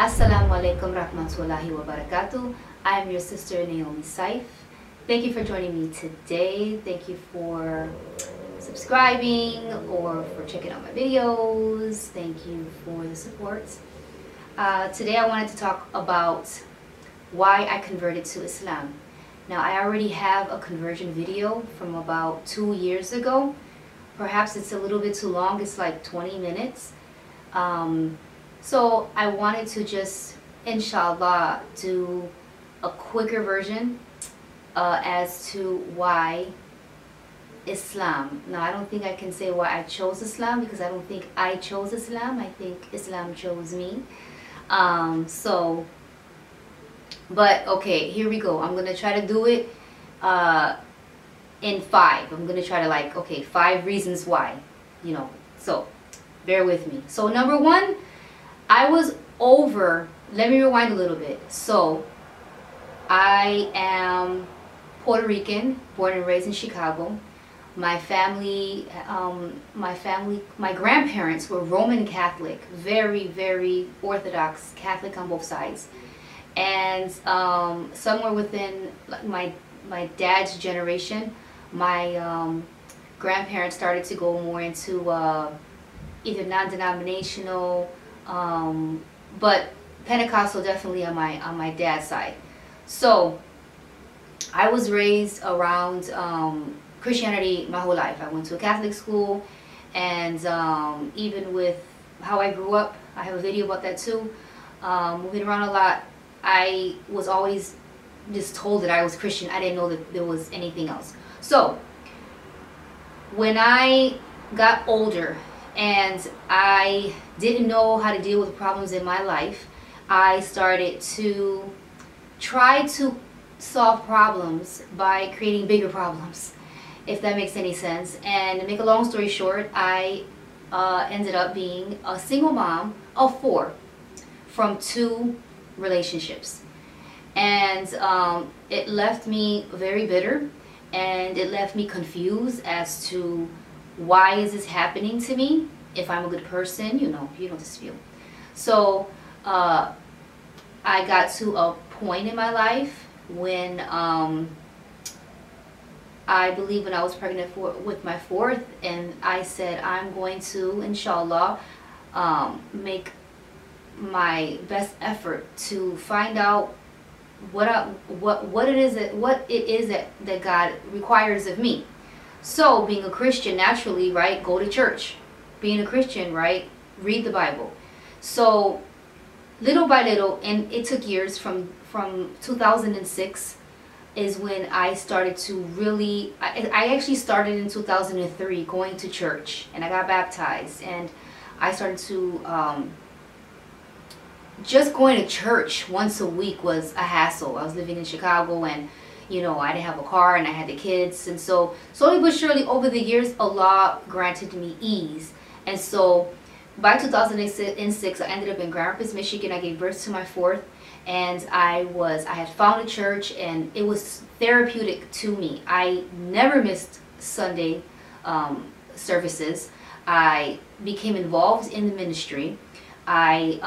Assalamu alaikum rahmatullahi wa barakatuh. I am your sister Naomi Saif. Thank you for joining me today. Thank you for subscribing or for checking out my videos. Thank you for the support. Today I wanted to talk about why I converted to Islam. Now, I already have a conversion video from about 2 years ago. Perhaps it's a little bit too long. It's like 20 minutes. So I wanted to just, inshallah, do a quicker version as to why Islam. Now, I don't think I can say why I chose Islam, because I don't think I chose Islam. I think Islam chose me. But okay, here we go. I'm going to try to do it in 5. I'm going to try to 5 reasons why, so bear with me. So number 1, let me rewind a little bit. So I am Puerto Rican, born and raised in Chicago. My family, my grandparents were Roman Catholic, very, very Orthodox Catholic on both sides. And somewhere within my dad's generation, my grandparents started to go more into either non-denominational, but Pentecostal definitely on my dad's side. So I was raised around Christianity my whole life. I went to a Catholic school, and even with how I grew up, I have a video about that too. Moving around a lot, I was always just told that I was Christian. I didn't know that there was anything else. So when I got older and I didn't know how to deal with problems in my life, I started to try to solve problems by creating bigger problems, if that makes any sense. And to make a long story short, I ended up being a single mom of 4 from 2 relationships. And it left me very bitter, and it left me confused as to why is this happening to me. If I'm a good person, you know this feel. So I got to a point in my life when I believe when I was pregnant with my 4th, and I said I'm going to, inshallah, make my best effort to find out what it is that God requires of me. So being a Christian, naturally, right, go to church. Being a Christian, right, read the Bible. So little by little, and it took years, from 2006 is when I started to really, I actually started in 2003 going to church, and I got baptized, and I started to just going to church once a week was a hassle. I was living in Chicago, and I didn't have a car, and I had the kids, and so slowly but surely over the years, Allah granted me ease. And so by 2006, I ended up in Grand Rapids, Michigan. I gave birth to my 4th, and I had found a church, and it was therapeutic to me. I never missed Sunday services. I became involved in the ministry. I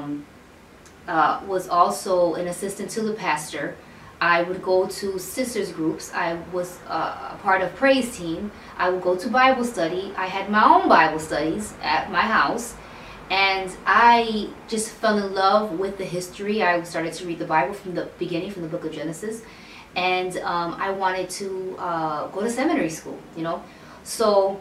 was also an assistant to the pastor. I would go to sisters groups. I was a part of praise team. I would go to Bible study. I had my own Bible studies at my house, and I just fell in love with the history. I started to read the Bible from the beginning, from the book of Genesis, and I wanted to go to seminary school, So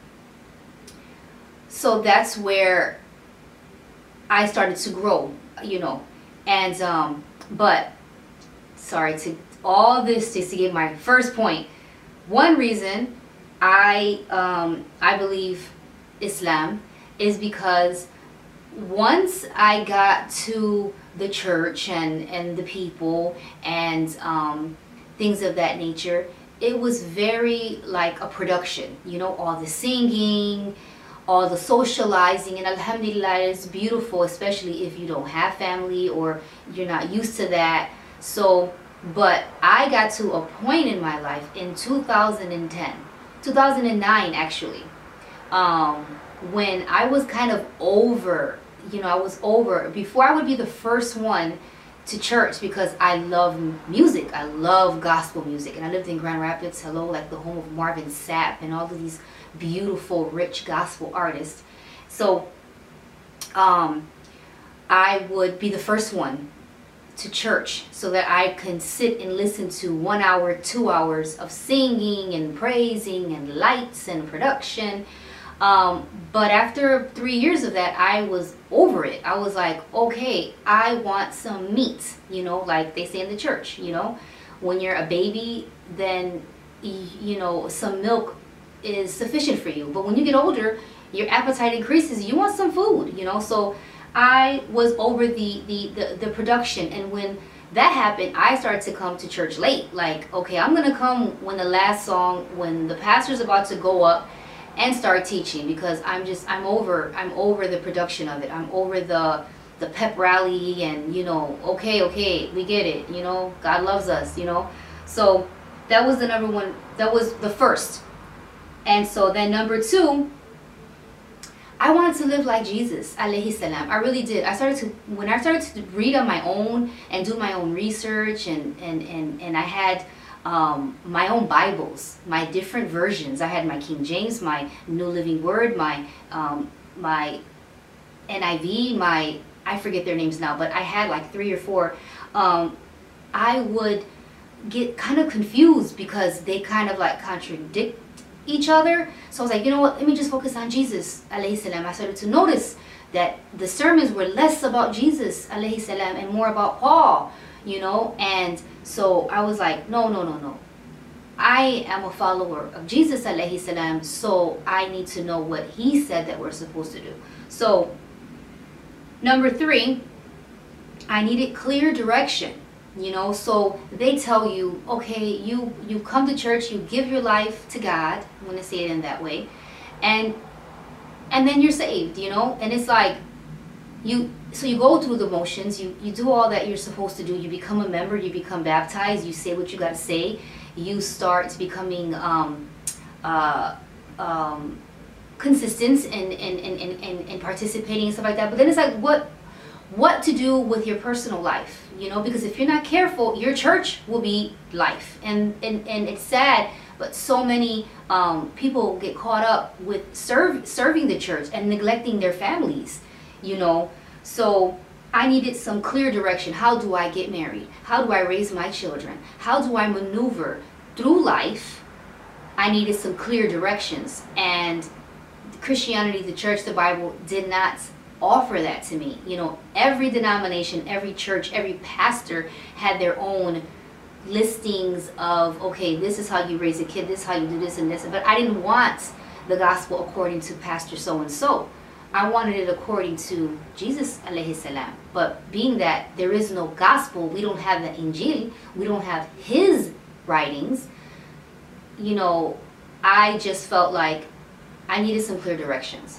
that's where I started to grow, and but sorry, to all this just to get my first point. One reason I believe Islam is because once I got to the church and the people and things of that nature, it was very like a production, all the singing, all the socializing, and alhamdulillah, it's beautiful, especially if you don't have family or you're not used to that. So, but I got to a point in my life in 2009 actually, when I was kind of over you know, I was over, before I would be the first one to church, because I love music. I love gospel music. And I lived in Grand Rapids, hello, like the home of Marvin Sapp and all of these beautiful, rich gospel artists. So I would be the first one to church so that I can sit and listen to 1 hour, 2 hours of singing and praising and lights and production. But after 3 years of that, I was over it. I was like, okay, I want some meat, you know, like they say in the church, you know, when you're a baby, then, you know, some milk is sufficient for you. But when you get older, your appetite increases. You want some food, you know. So I was over the production. And when that happened, I started to come to church late. Like, okay, I'm going to come when the last song, when the pastor's about to go up and start teaching, because I'm over the production of it. I'm over the pep rally and, you know, okay, we get it, you know, God loves us, you know. So that was the number one, that was the first. And so then number two, I wanted to live like Jesus, alayhi salam. I really did. When I started to read on my own and do my own research, and I had my own Bibles, my different versions. I had my King James, my New Living Word, my NIV, I forget their names now, but I had like 3 or 4. I would get kind of confused because they kind of like contradict each other. So I was like, you know what, let me just focus on Jesus, alayhi salam. I started to notice that the sermons were less about Jesus, alayhi salam, and more about Paul, you know. And so I was like, no. I am a follower of Jesus, alayhi salam, so I need to know what he said that we're supposed to do. So number 3, I needed clear direction. You know, so they tell you, okay, you come to church, you give your life to God, I'm going to say it in that way, and then you're saved, you know. And it's like, so you go through the motions, you do all that you're supposed to do, you become a member, you become baptized, you say what you got to say, you start becoming consistent and participating and stuff like that. But then it's like, what to do with your personal life, you know, because if you're not careful, your church will be life. And it's sad, but so many people get caught up with serving the church and neglecting their families, you know. So I needed some clear direction. How do I get married? How do I raise my children? How do I maneuver through life? I needed some clear directions. And Christianity, the church, the Bible did not offer that to me. You know, every denomination, every church, every pastor had their own listings of, okay, this is how you raise a kid, this is how you do this and this. But I didn't want the gospel according to Pastor so-and-so. I wanted it according to Jesus, alayhi salam. But being that there is no gospel, we don't have the Injil, we don't have his writings, you know, I just felt like I needed some clear directions.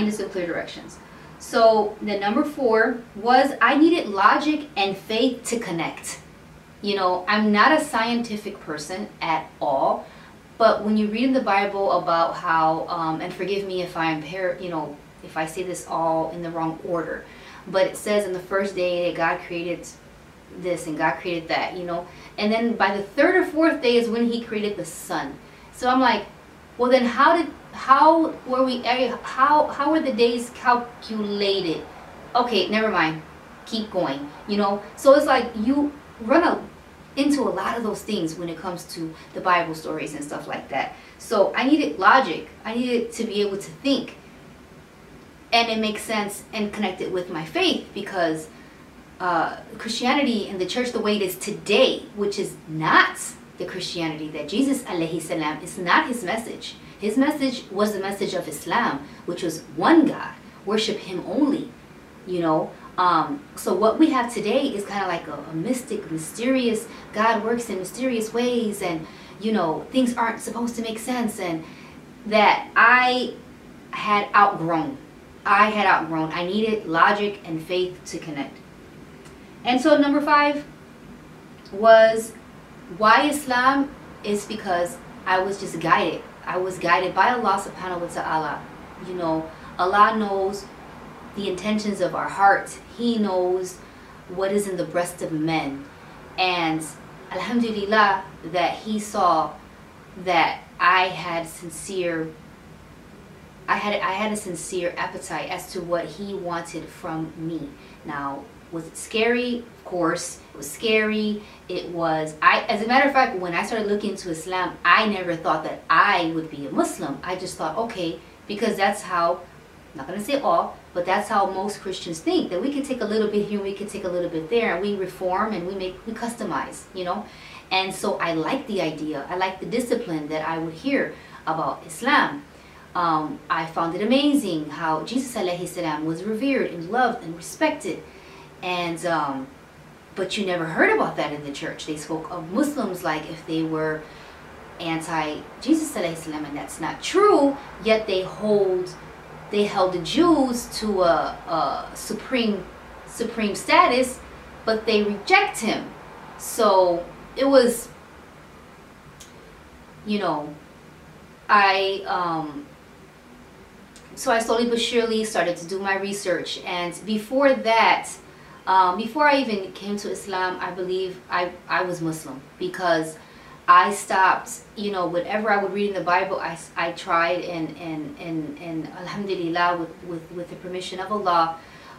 So the number 4 was I needed logic and faith to connect. You know, I'm not a scientific person at all, but when you read in the Bible about how, and forgive me if I'm, if I say this all in the wrong order, but it says in the first day that God created this and God created that, you know, and then by the 3rd or 4th day is when he created the sun. So I'm like, well then how were the days calculated? Okay, never mind, keep going, you know. So it's like you run into a lot of those things when it comes to the Bible stories and stuff like that. So I needed logic. I needed to be able to think and it makes sense and connect it with my faith, because Christianity and the church the way it is today, which is not the Christianity that Jesus alayhi salam, is not his message. His message was the message of Islam, which was one God, worship him only, you know. So what we have today is kind of like a mystic, mysterious, God works in mysterious ways, and you know, things aren't supposed to make sense, and that I had outgrown. I needed logic and faith to connect. And so number 5 was why Islam is because I was just guided. I was guided by Allah subhanahu wa ta'ala. You know, Allah knows the intentions of our heart. He knows what is in the breast of men. And alhamdulillah that he saw that I had a sincere appetite as to what he wanted from me. Now, was it scary? Of course, it was scary. It was, as a matter of fact, when I started looking into Islam, I never thought that I would be a Muslim. I just thought, okay, because that's how, I'm not going to say all, but that's how most Christians think, that we can take a little bit here, we can take a little bit there, and we reform and we customize, you know. And so I liked the idea. I liked the discipline that I would hear about Islam. I found it amazing how Jesus alayhi salam was revered and loved and respected. And but you never heard about that in the church. They spoke of Muslims like if they were anti-Jesus alayhi salam, and that's not true. Yet they held the Jews to a supreme status, but they reject him. So it was, you know, so I slowly but surely started to do my research. And before that, before I even came to Islam, I believe I was Muslim, because I stopped, you know, whatever I would read in the Bible, I tried, and alhamdulillah, with the permission of Allah,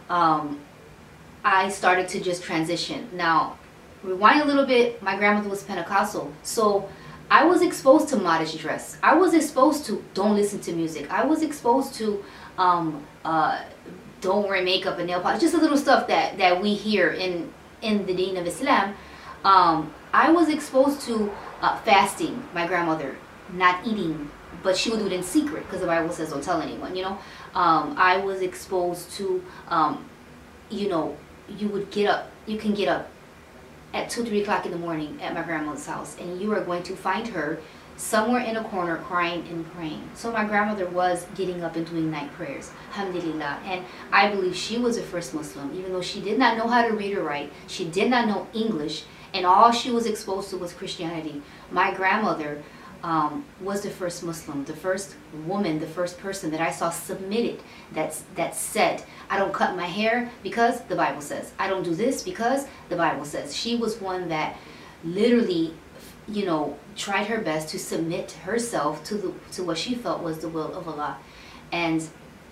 I started to just transition. Now, rewind a little bit, my grandmother was Pentecostal, so I was exposed to modest dress. I was exposed to don't listen to music. I was exposed to don't wear makeup and nail polish, just a little stuff that we hear in the deen of Islam. I was exposed to fasting. My grandmother not eating, but she would do it in secret because the Bible says don't tell anyone, you know. I was exposed to, you know, you can get up at 2, 3 o'clock in the morning at my grandmother's house, and you are going to find her somewhere in a corner crying and praying. So my grandmother was getting up and doing night prayers, alhamdulillah. And I believe she was the first Muslim, even though she did not know how to read or write. She did not know English, and all she was exposed to was Christianity. My grandmother was the first Muslim, the first woman, the first person that I saw submitted, that said, I don't cut my hair because the Bible says. I don't do this because the Bible says. She was one that literally, you know, tried her best to submit herself to what she felt was the will of Allah. And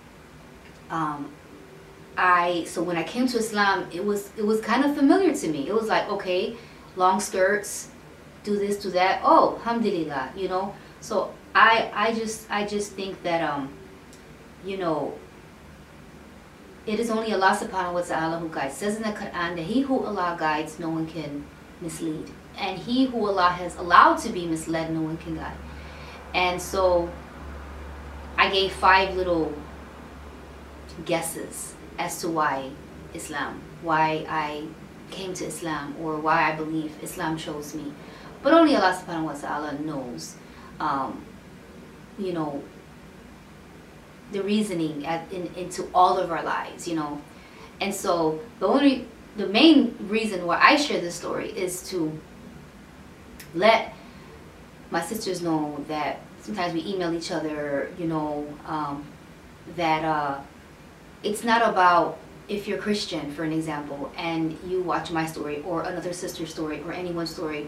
so when I came to Islam, it was kind of familiar to me. It was like, okay, long skirts, do this, do that. Oh, alhamdulillah, you know. So I just think that you know, it is only Allah subhanahu wa ta'ala who guides. It says in the Quran that he who Allah guides, no one can mislead. And he who Allah has allowed to be misled, no one can guide. And so I gave 5 little guesses as to why Islam, why I came to Islam, or why I believe Islam chose me. But only Allah subhanahu wa ta'ala knows, you know, the reasoning into all of our lives, you know. And so the main reason why I share this story is to let my sisters know that sometimes we email each other, you know, that it's not about, if you're Christian, for an example, and you watch my story or another sister's story or anyone's story,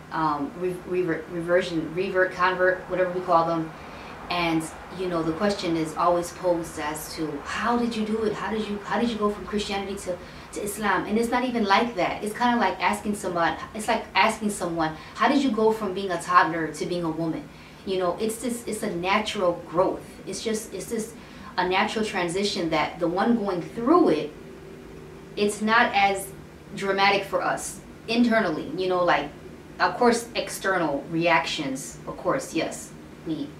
revert, convert, whatever we call them, and you know, the question is always posed as to how did you do it? How did you go from Christianity to Islam? And it's not even like that. It's kind of like asking someone. It's like asking someone, how did you go from being a toddler to being a woman? You know, it's a natural growth. It's just a natural transition that the one going through it, it's not as dramatic for us internally, you know, like, of course, external reactions, of course, yes, we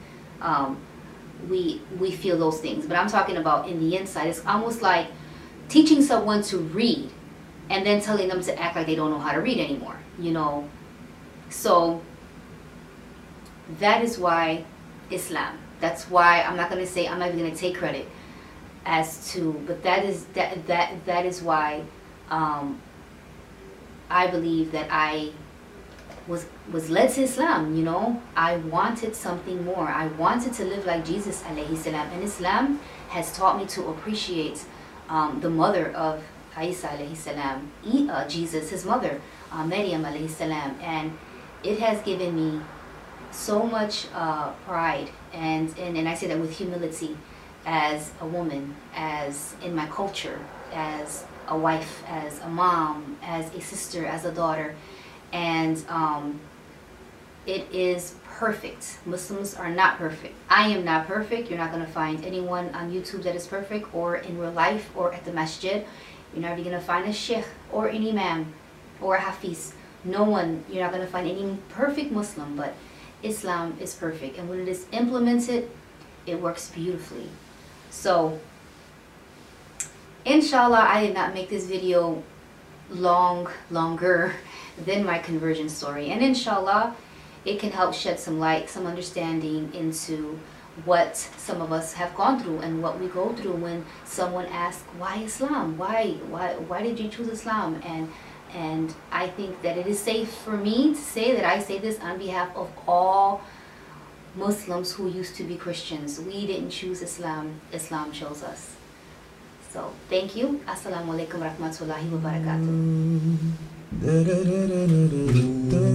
feel those things, but I'm talking about in the inside. It's almost like teaching someone to read and then telling them to act like they don't know how to read anymore, you know. So that is why Islam. That's why I'm not going to say, I'm not even going to take credit as to, but that is why I believe that I was led to Islam, you know. I wanted something more. I wanted to live like Jesus alayhi salam, and Islam has taught me to appreciate the mother of Isa alayhi salam, Jesus, his mother, Maryam alayhi salam, and it has given me so much pride, and I say that with humility, as a woman, as in my culture, as a wife, as a mom, as a sister, as a daughter, and it is perfect. Muslims are not perfect. I am not perfect. You're not going to find anyone on YouTube that is perfect, or in real life, or at the masjid. You're never going to find a sheikh or an imam or a hafiz. No one. You're not going to find any perfect Muslim, but Islam is perfect, and when it is implemented, it works beautifully. So inshallah, I did not make this video longer than my conversion story, and inshallah it can help shed some light, some understanding into what some of us have gone through and what we go through when someone asks, why Islam? Why did you choose Islam? And I think that it is safe for me to say that I say this on behalf of all Muslims who used to be Christians. We didn't choose Islam. Islam chose us. So thank you. Assalamu alaikum warahmatullahi wabarakatuh.